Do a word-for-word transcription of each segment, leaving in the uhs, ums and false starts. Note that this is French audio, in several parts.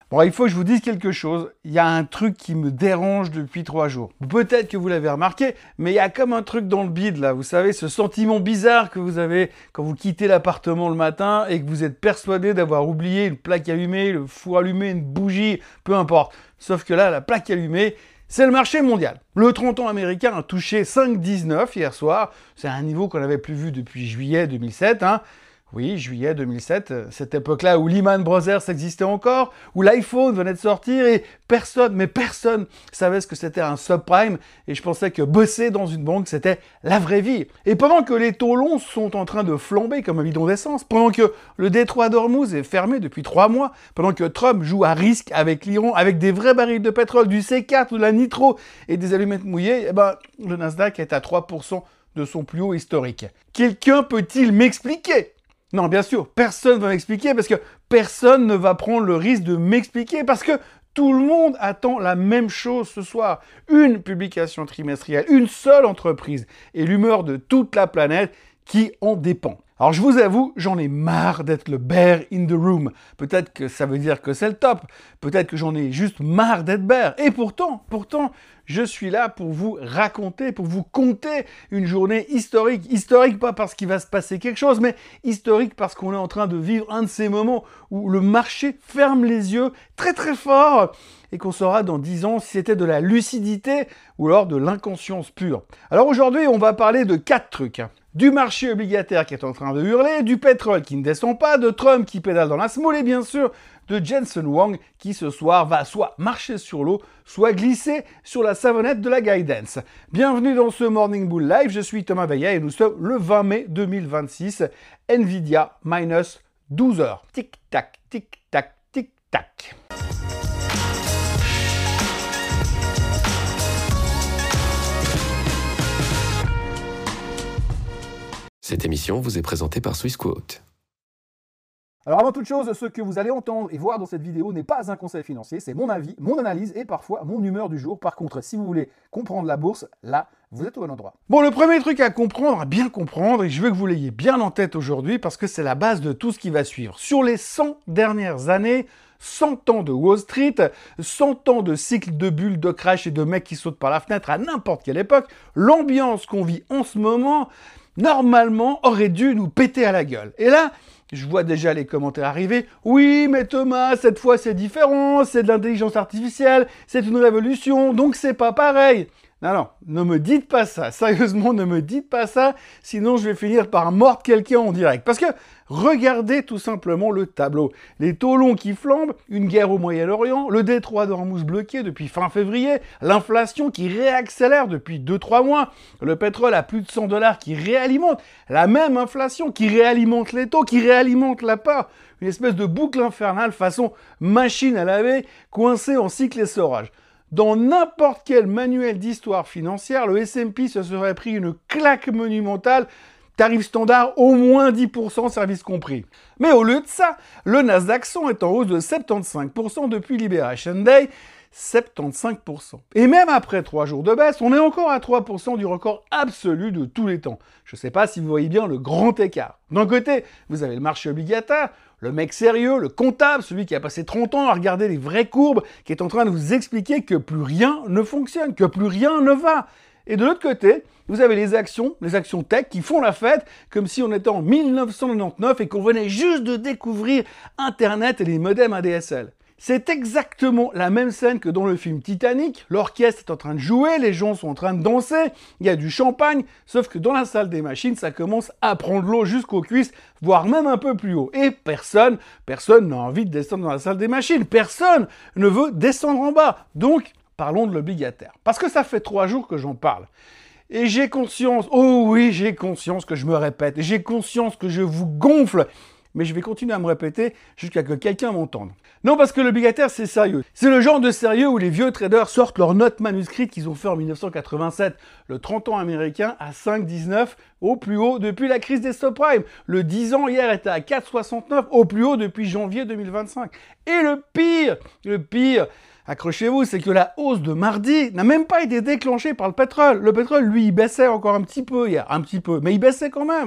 Bon, il faut que je vous dise quelque chose. Il y a un truc qui me dérange depuis trois jours. Peut-être que vous l'avez remarqué, mais il y a comme un truc dans le bide là. Vous savez, ce sentiment bizarre que vous avez quand vous quittez l'appartement le matin et que vous êtes persuadé d'avoir oublié une plaque allumée, le four allumé, une bougie, peu importe. Sauf que là, la plaque allumée, c'est le marché mondial. Le trente ans américain a touché cinq virgule dix-neuf hier soir. C'est un niveau qu'on n'avait plus vu depuis juillet deux mille sept, hein. Oui, juillet deux mille sept, cette époque-là où Lehman Brothers existait encore, où l'iPhone venait de sortir et personne, mais personne savait ce que c'était un subprime et je pensais que bosser dans une banque, c'était la vraie vie. Et pendant que les taux longs sont en train de flamber comme un bidon d'essence, pendant que le détroit d'Ormuz est fermé depuis trois mois, pendant que Trump joue à risque avec l'Iran, avec des vrais barils de pétrole, du C quatre, de la nitro et des allumettes mouillées, eh ben, le Nasdaq est à trois pour cent de son plus haut historique. Quelqu'un peut-il m'expliquer ? Non, bien sûr, personne ne va m'expliquer parce que personne ne va prendre le risque de m'expliquer parce que tout le monde attend la même chose ce soir. Une publication trimestrielle, une seule entreprise et l'humeur de toute la planète qui en dépend. Alors je vous avoue, j'en ai marre d'être le bear in the room. Peut-être que ça veut dire que c'est le top. Peut-être que j'en ai juste marre d'être bear. Et pourtant, pourtant, je suis là pour vous raconter, pour vous conter une journée historique. Historique pas parce qu'il va se passer quelque chose, mais historique parce qu'on est en train de vivre un de ces moments où le marché ferme les yeux très très fort et qu'on saura dans dix ans si c'était de la lucidité ou alors de l'inconscience pure. Alors aujourd'hui, on va parler de quatre trucs. Du marché obligataire qui est en train de hurler, du pétrole qui ne descend pas, de Trump qui pédale dans la semoule et bien sûr de Jensen Huang qui ce soir va soit marcher sur l'eau, soit glisser sur la savonnette de la guidance. Bienvenue dans ce Morning Bull Live, je suis Thomas Veillat et nous sommes le vingt mai deux mille vingt-six, Nvidia minus douze heures. Tic-tac, tic-tac, tic-tac. Cette émission vous est présentée par Swissquote. Alors avant toute chose, ce que vous allez entendre et voir dans cette vidéo n'est pas un conseil financier, c'est mon avis, mon analyse et parfois mon humeur du jour. Par contre, si vous voulez comprendre la bourse, là, vous êtes au bon endroit. Bon, le premier truc à comprendre, à bien comprendre, et je veux que vous l'ayez bien en tête aujourd'hui parce que c'est la base de tout ce qui va suivre. Sur les cent dernières années, cent ans de Wall Street, cent ans de cycle de bulles, de crash et de mecs qui sautent par la fenêtre à n'importe quelle époque, l'ambiance qu'on vit en ce moment, normalement, aurait dû nous péter à la gueule. Et là, je vois déjà les commentaires arriver. Oui, mais Thomas, cette fois c'est différent, c'est de l'intelligence artificielle, c'est une révolution, donc c'est pas pareil. Non, non, ne me dites pas ça. Sérieusement, ne me dites pas ça, sinon je vais finir par mordre quelqu'un en direct. Parce que regardez tout simplement le tableau. Les taux longs qui flambent, une guerre au Moyen-Orient, le détroit d'Ormuz bloqué depuis fin février, l'inflation qui réaccélère depuis deux trois mois, le pétrole à plus de cent dollars qui réalimente, la même inflation qui réalimente les taux, qui réalimente la part, une espèce de boucle infernale façon machine à laver coincée en cycle essorage. Dans n'importe quel manuel d'histoire financière, le S and P se serait pris une claque monumentale, tarif standard au moins dix pour cent, service compris. Mais au lieu de ça, le Nasdaq cent est en hausse de soixante-quinze pour cent depuis Liberation Day, soixante-quinze pour cent. Et même après trois jours de baisse, on est encore à trois pour cent du record absolu de tous les temps. Je ne sais pas si vous voyez bien le grand écart. D'un côté, vous avez le marché obligataire, le mec sérieux, le comptable, celui qui a passé trente ans à regarder les vraies courbes, qui est en train de vous expliquer que plus rien ne fonctionne, que plus rien ne va. Et de l'autre côté, vous avez les actions, les actions tech qui font la fête comme si on était en mille neuf cent quatre-vingt-dix-neuf et qu'on venait juste de découvrir Internet et les modems A D S L. C'est exactement la même scène que dans le film Titanic. L'orchestre est en train de jouer, les gens sont en train de danser, il y a du champagne, sauf que dans la salle des machines, ça commence à prendre l'eau jusqu'aux cuisses, voire même un peu plus haut. Et personne, personne n'a envie de descendre dans la salle des machines. Personne ne veut descendre en bas. Donc, parlons de l'obligataire. Parce que ça fait trois jours que j'en parle. Et j'ai conscience, oh oui, j'ai conscience que je me répète, j'ai conscience que je vous gonfle, mais je vais continuer à me répéter jusqu'à ce que quelqu'un m'entende. Non, parce que l'obligataire, c'est sérieux. C'est le genre de sérieux où les vieux traders sortent leurs notes manuscrites qu'ils ont fait en mille neuf cent quatre-vingt-sept. Le trente ans américain à cinq virgule dix-neuf, au plus haut depuis la crise des subprimes. Le dix ans hier était à quatre virgule soixante-neuf, au plus haut depuis janvier deux mille vingt-cinq. Et le pire, le pire, accrochez-vous, c'est que la hausse de mardi n'a même pas été déclenchée par le pétrole. Le pétrole, lui, il baissait encore un petit peu hier, un petit peu, mais il baissait quand même.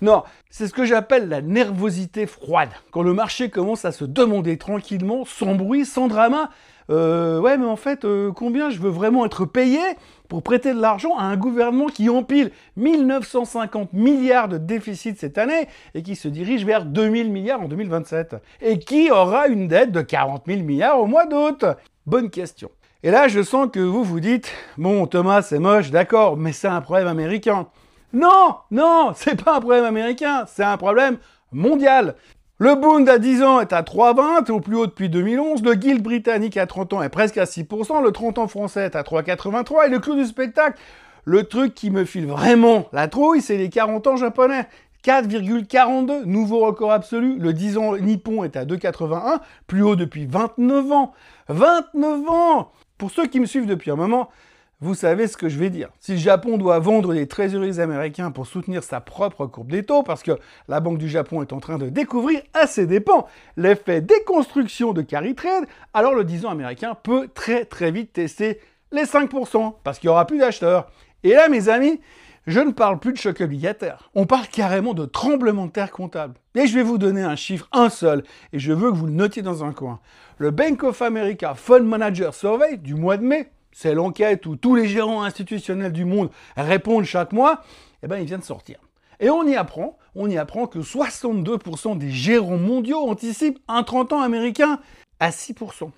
Non, c'est ce que j'appelle la nervosité froide. Quand le marché commence à se demander tranquillement, sans bruit, sans drama, euh, ouais mais en fait, euh, combien je veux vraiment être payé pour prêter de l'argent à un gouvernement qui empile mille neuf cent cinquante milliards de déficit cette année et qui se dirige vers deux mille milliards en deux mille vingt-sept et qui aura une dette de quarante mille milliards au mois d'août? Bonne question. Et là, je sens que vous vous dites, bon Thomas, c'est moche, d'accord, mais c'est un problème américain. Non, non, c'est pas un problème américain, c'est un problème mondial. Le Bund à dix ans est à trois virgule vingt, au plus haut depuis deux mille onze, le Gilt britannique à trente ans est presque à six pour cent, le trente ans français est à trois virgule quatre-vingt-trois, et le clou du spectacle, le truc qui me file vraiment la trouille, c'est les quarante ans japonais. quatre virgule quarante-deux, nouveau record absolu, le dix ans nippon est à deux virgule quatre-vingt-un, plus haut depuis vingt-neuf ans. vingt-neuf ans! Pour ceux qui me suivent depuis un moment, vous savez ce que je vais dire. Si le Japon doit vendre des trésoreries américains pour soutenir sa propre courbe des taux, parce que la Banque du Japon est en train de découvrir à ses dépens l'effet déconstruction de carry trade, alors le dix ans américain peut très très vite tester les cinq pour cent, parce qu'il n'y aura plus d'acheteurs. Et là, mes amis, je ne parle plus de choc obligataire. On parle carrément de tremblement de terre comptable. Et je vais vous donner un chiffre, un seul, et je veux que vous le notiez dans un coin. Le Bank of America Fund Manager Survey du mois de mai, c'est l'enquête où tous les gérants institutionnels du monde répondent chaque mois, eh ben, il vient de sortir. Et on y apprend, on y apprend que soixante-deux pour cent des gérants mondiaux anticipent un trente ans américain à six pour cent.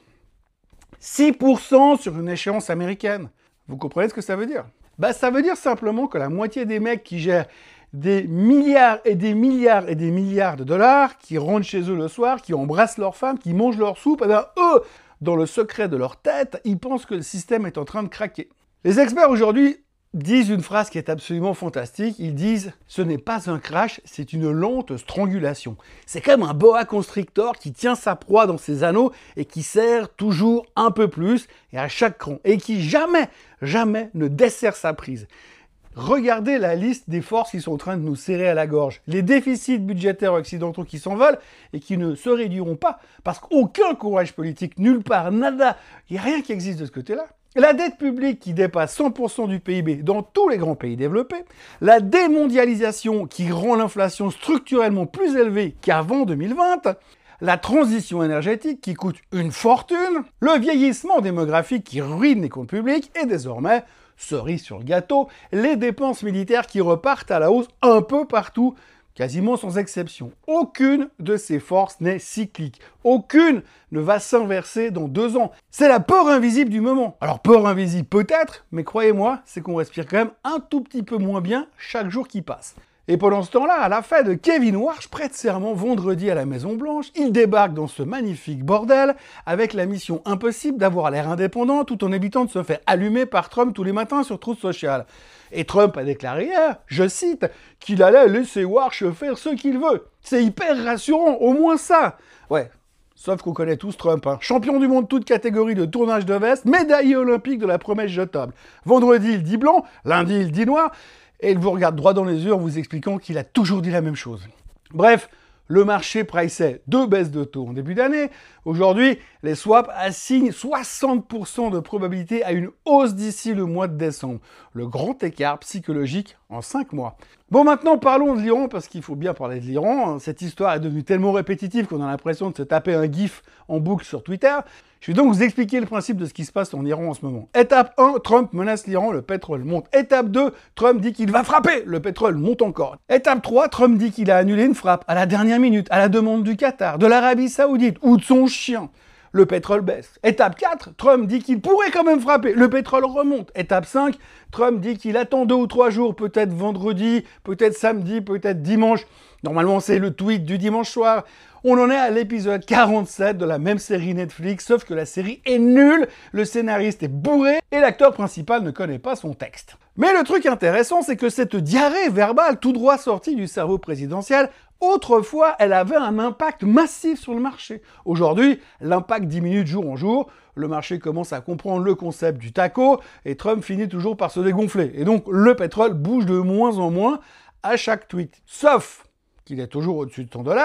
six pour cent sur une échéance américaine. Vous comprenez ce que ça veut dire? Bah, ça veut dire simplement que la moitié des mecs qui gèrent des milliards et des milliards et des milliards de dollars, qui rentrent chez eux le soir, qui embrassent leurs femmes, qui mangent leur soupe, eh ben, eux, dans le secret de leur tête, ils pensent que le système est en train de craquer. Les experts aujourd'hui disent une phrase qui est absolument fantastique. Ils disent « ce n'est pas un crash, c'est une lente strangulation ». C'est comme un boa constrictor qui tient sa proie dans ses anneaux et qui serre toujours un peu plus et à chaque cran et qui jamais, jamais ne desserre sa prise. Regardez la liste des forces qui sont en train de nous serrer à la gorge. Les déficits budgétaires occidentaux qui s'envolent et qui ne se réduiront pas parce qu'aucun courage politique, nulle part, nada, il n'y a rien qui existe de ce côté-là. La dette publique qui dépasse cent pour cent du P I B dans tous les grands pays développés, la démondialisation qui rend l'inflation structurellement plus élevée qu'avant deux mille vingt, la transition énergétique qui coûte une fortune, le vieillissement démographique qui ruine les comptes publics et désormais, cerise sur le gâteau, les dépenses militaires qui repartent à la hausse un peu partout, quasiment sans exception. Aucune de ces forces n'est cyclique. Aucune ne va s'inverser dans deux ans. C'est la peur invisible du moment. Alors peur invisible peut-être, mais croyez-moi, c'est qu'on respire quand même un tout petit peu moins bien chaque jour qui passe. Et pendant ce temps-là, à la fête, Kevin Warsh prête serment vendredi à la Maison-Blanche. Il débarque dans ce magnifique bordel avec la mission impossible d'avoir l'air indépendant tout en évitant de se faire allumer par Trump tous les matins sur Truth Social. Et Trump a déclaré hier, je cite, qu'il allait laisser Warsh faire ce qu'il veut. C'est hyper rassurant, au moins ça. Ouais, sauf qu'on connaît tous Trump, hein. Champion du monde toute catégorie de tournage de veste, médaillé olympique de la promesse jetable. Vendredi, il dit blanc, lundi, il dit noir. Et il vous regarde droit dans les yeux en vous expliquant qu'il a toujours dit la même chose. Bref, le marché priçait deux baisses de taux en début d'année. Aujourd'hui, les swaps assignent soixante pour cent de probabilité à une hausse d'ici le mois de décembre. Le grand écart psychologique en cinq mois. Bon, maintenant parlons de l'Iran, parce qu'il faut bien parler de l'Iran. Cette histoire est devenue tellement répétitive qu'on a l'impression de se taper un gif en boucle sur Twitter. Je vais donc vous expliquer le principe de ce qui se passe en Iran en ce moment. Étape un, Trump menace l'Iran, le pétrole monte. Étape deux, Trump dit qu'il va frapper, le pétrole monte encore. Étape trois, Trump dit qu'il a annulé une frappe à la dernière minute, à la demande du Qatar, de l'Arabie Saoudite ou de son chien. Le pétrole baisse. Étape quatre, Trump dit qu'il pourrait quand même frapper, le pétrole remonte. Étape cinq, Trump dit qu'il attend deux ou trois jours, peut-être vendredi, peut-être samedi, peut-être dimanche. Normalement, c'est le tweet du dimanche soir. On en est à l'épisode quarante-sept de la même série Netflix, sauf que la série est nulle, le scénariste est bourré et l'acteur principal ne connaît pas son texte. Mais le truc intéressant, c'est que cette diarrhée verbale tout droit sortie du cerveau présidentiel, autrefois, elle avait un impact massif sur le marché. Aujourd'hui, l'impact diminue de jour en jour, le marché commence à comprendre le concept du taco et Trump finit toujours par se dégonfler. Et donc, le pétrole bouge de moins en moins à chaque tweet. Sauf qu'il est toujours au-dessus de cent dollars,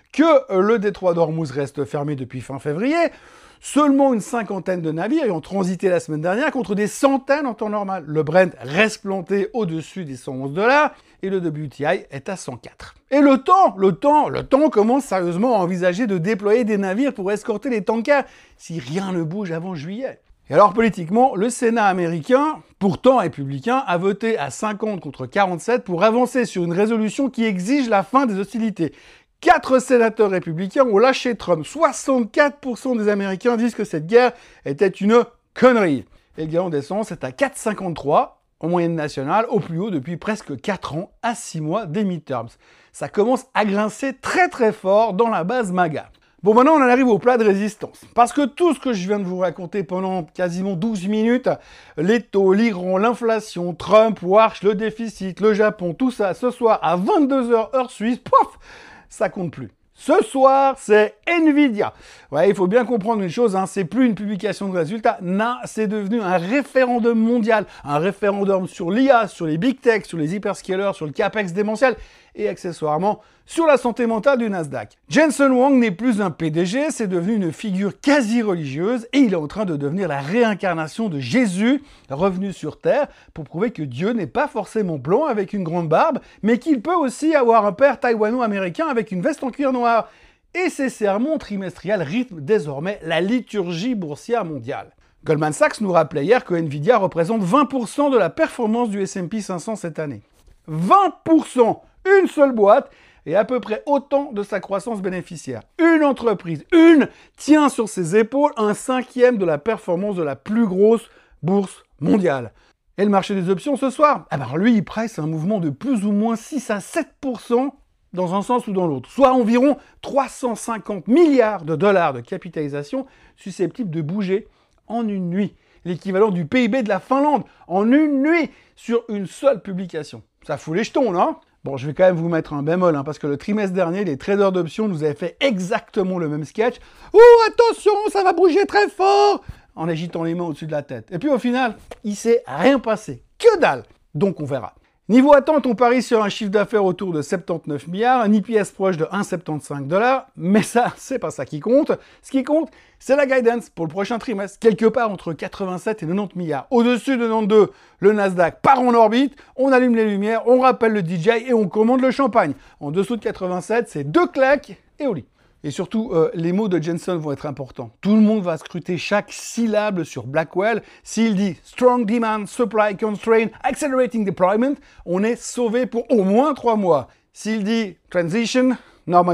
que le détroit d'Ormuz reste fermé depuis fin février. Seulement une cinquantaine de navires y ont transité la semaine dernière contre des centaines en temps normal. Le Brent reste planté au-dessus des cent onze dollars et le W T I est à cent quatre. Et le temps, le temps, le temps commence sérieusement à envisager de déployer des navires pour escorter les tankers si rien ne bouge avant juillet. Et alors politiquement, le Sénat américain, pourtant républicain, a voté à cinquante contre quarante-sept pour avancer sur une résolution qui exige la fin des hostilités. Quatre sénateurs républicains ont lâché Trump. soixante-quatre pour cent des Américains disent que cette guerre était une connerie. Et le gallon d'essence est à quatre virgule cinquante-trois en moyenne nationale, au plus haut depuis presque quatre ans, à six mois des midterms. Ça commence à grincer très très fort dans la base MAGA. Bon, maintenant on en arrive au plat de résistance. Parce que tout ce que je viens de vous raconter pendant quasiment douze minutes, les taux, l'Iran, l'inflation, Trump, Warsh, le déficit, le Japon, tout ça, ce soir à vingt-deux heures heure suisse, pof, ça compte plus. Ce soir, c'est Nvidia. Ouais, il faut bien comprendre une chose, hein, c'est plus une publication de résultats, non, c'est devenu un référendum mondial, un référendum sur l'I A, sur les big tech, sur les hyperscalers, sur le capex démentiel et accessoirement sur la santé mentale du Nasdaq. Jensen Huang n'est plus un P D G, c'est devenu une figure quasi religieuse et il est en train de devenir la réincarnation de Jésus revenu sur Terre pour prouver que Dieu n'est pas forcément blanc avec une grande barbe, mais qu'il peut aussi avoir un père taïwano-américain avec une veste en cuir noir. Et ces sermons trimestriels rythment désormais la liturgie boursière mondiale. Goldman Sachs nous rappelait hier que Nvidia représente vingt pour cent de la performance du S and P cinq cents cette année. vingt pour cent! Une seule boîte et à peu près autant de sa croissance bénéficiaire. Une entreprise, une, tient sur ses épaules un cinquième de la performance de la plus grosse bourse mondiale. Et le marché des options ce soir? Eh ben lui, il presse un mouvement de plus ou moins six à sept pour cent dans un sens ou dans l'autre, soit environ trois cent cinquante milliards de dollars de capitalisation susceptibles de bouger en une nuit. L'équivalent du P I B de la Finlande en une nuit sur une seule publication. Ça fout les jetons, non? Bon, je vais quand même vous mettre un bémol, hein, parce que le trimestre dernier, les traders d'options nous avaient fait exactement le même sketch. « Oh, attention, ça va bouger très fort !» en agitant les mains au-dessus de la tête. Et puis au final, il s'est rien passé. Que dalle! Donc on verra. Niveau attente, on parie sur un chiffre d'affaires autour de soixante-dix-neuf milliards, un I P S proche de un virgule soixante-quinze dollars, mais ça, c'est pas ça qui compte. Ce qui compte, c'est la guidance pour le prochain trimestre, quelque part entre quatre-vingt-sept et quatre-vingt-dix milliards. Au-dessus de quatre-vingt-douze, le Nasdaq part en orbite, on allume les lumières, on rappelle le D J et on commande le champagne. En dessous de quatre-vingt-sept, c'est deux claques et au lit. Et surtout, euh, les mots de Jensen vont être importants. Tout le monde va scruter chaque syllabe sur Blackwell. S'il dit « Strong Demand, Supply Constraint, Accelerating Deployment », on est sauvé pour au moins trois mois. S'il dit « Transition, Normalization »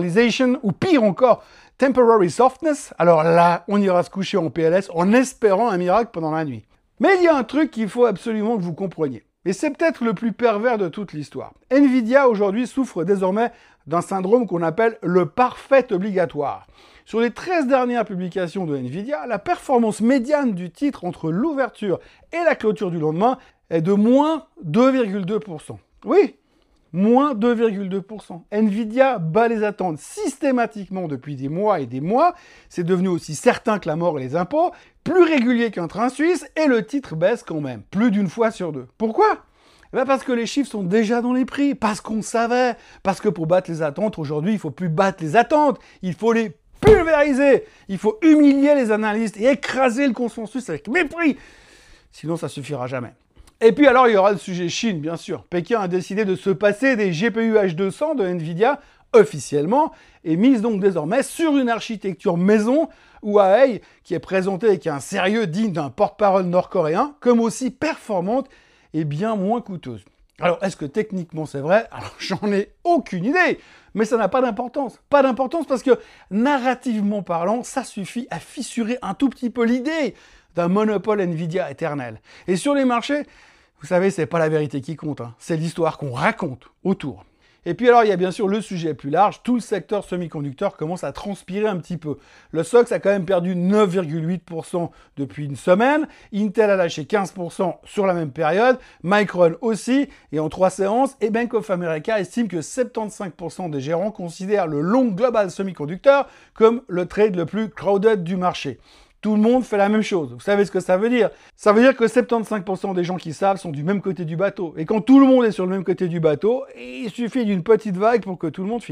ou pire encore « Temporary Softness », alors là, on ira se coucher en P L S en espérant un miracle pendant la nuit. Mais il y a un truc qu'il faut absolument que vous compreniez. Et c'est peut-être le plus pervers de toute l'histoire. Nvidia, aujourd'hui, souffre désormais d'un syndrome qu'on appelle le parfait obligatoire. Sur les treize dernières publications de Nvidia, la performance médiane du titre entre l'ouverture et la clôture du lendemain est de moins deux virgule deux pour cent. Oui, moins deux virgule deux pour cent. Nvidia bat les attentes systématiquement depuis des mois et des mois. C'est devenu aussi certain que la mort et les impôts, plus régulier qu'un train suisse, et le titre baisse quand même, plus d'une fois sur deux. Pourquoi ? Eh bien parce que les chiffres sont déjà dans les prix, parce qu'on savait, parce que pour battre les attentes, aujourd'hui, il ne faut plus battre les attentes, il faut les pulvériser, il faut humilier les analystes et écraser le consensus avec mépris. Sinon, ça suffira jamais. Et puis alors, il y aura le sujet Chine, bien sûr. Pékin a décidé de se passer des G P U H deux cents de Nvidia, officiellement, et mise donc désormais sur une architecture maison, Huawei, qui est présentée avec un sérieux digne d'un porte-parole nord-coréen, comme aussi performante et bien moins coûteuse. Alors, est-ce que techniquement c'est vrai? Alors, j'en ai aucune idée, mais ça n'a pas d'importance. Pas d'importance parce que, narrativement parlant, ça suffit à fissurer un tout petit peu l'idée d'un monopole Nvidia éternel. Et sur les marchés, vous savez, c'est pas la vérité qui compte, hein. C'est l'histoire qu'on raconte autour. Et puis alors, il y a bien sûr le sujet plus large, tout le secteur semi-conducteur commence à transpirer un petit peu. Le S O X a quand même perdu neuf virgule huit pour cent depuis une semaine, Intel a lâché quinze pour cent sur la même période, Micron aussi, et en trois séances, et Bank of America estime que soixante-quinze pour cent des gérants considèrent le long global semi-conducteur comme le trade le plus crowded du marché. Tout le monde fait la même chose. Vous savez ce que ça veut dire? Ça veut dire que soixante-quinze pour cent des gens qui savent sont du même côté du bateau. Et quand tout le monde est sur le même côté du bateau, il suffit d'une petite vague pour que tout le monde finisse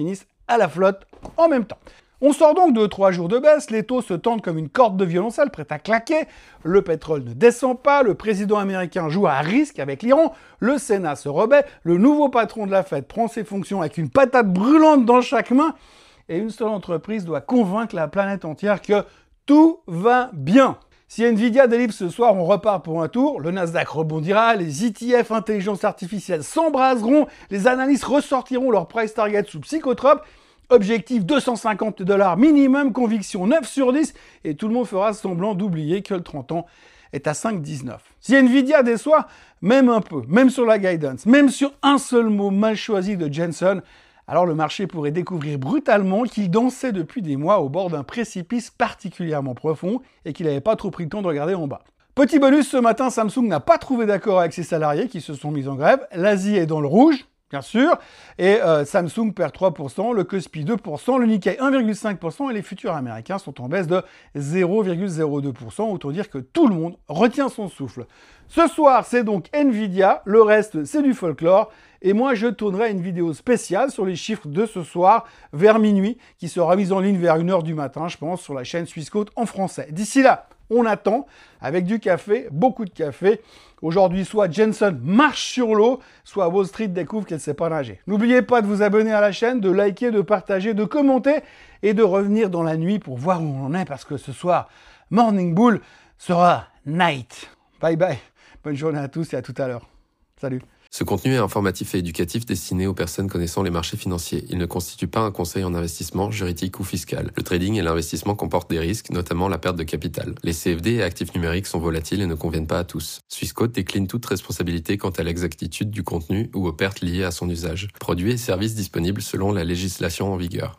à la flotte en même temps. On sort donc de trois jours de baisse, les taux se tendent comme une corde de violoncelle prête à claquer, le pétrole ne descend pas, le président américain joue à risque avec l'Iran, le Sénat se rebat, le nouveau patron de la Fed prend ses fonctions avec une patate brûlante dans chaque main, et une seule entreprise doit convaincre la planète entière que tout va bien. Si Nvidia délivre ce soir, on repart pour un tour, le Nasdaq rebondira, les E T F intelligence artificielle s'embraseront, les analystes ressortiront leur price target sous psychotrope, objectif deux cent cinquante dollars minimum, conviction neuf sur dix, et tout le monde fera semblant d'oublier que le trente ans est à cinq virgule dix-neuf. Si Nvidia déçoit, même un peu, même sur la guidance, même sur un seul mot mal choisi de Jensen, alors le marché pourrait découvrir brutalement qu'il dansait depuis des mois au bord d'un précipice particulièrement profond et qu'il n'avait pas trop pris le temps de regarder en bas. Petit bonus, ce matin, Samsung n'a pas trouvé d'accord avec ses salariés qui se sont mis en grève. L'Asie est dans le rouge, bien sûr, et euh, Samsung perd trois pour cent, le Kospi deux pour cent, le Nikkei un virgule cinq pour cent et les futurs américains sont en baisse de zéro virgule zéro deux pour cent. Autant dire que tout le monde retient son souffle. Ce soir, c'est donc Nvidia, le reste, c'est du folklore. Et moi, je tournerai une vidéo spéciale sur les chiffres de ce soir, vers minuit, qui sera mise en ligne vers une heure du matin, je pense, sur la chaîne Swissquote en français. D'ici là, on attend, avec du café, beaucoup de café. Aujourd'hui, soit Jensen marche sur l'eau, soit Wall Street découvre qu'elle ne sait pas nager. N'oubliez pas de vous abonner à la chaîne, de liker, de partager, de commenter, et de revenir dans la nuit pour voir où on en est, parce que ce soir, Morning Bull sera night. Bye bye. Bonne journée à tous et à tout à l'heure. Salut. Ce contenu est informatif et éducatif destiné aux personnes connaissant les marchés financiers. Il ne constitue pas un conseil en investissement, juridique ou fiscal. Le trading et l'investissement comportent des risques, notamment la perte de capital. Les C F D et actifs numériques sont volatiles et ne conviennent pas à tous. Swissquote décline toute responsabilité quant à l'exactitude du contenu ou aux pertes liées à son usage. Produits et services disponibles selon la législation en vigueur.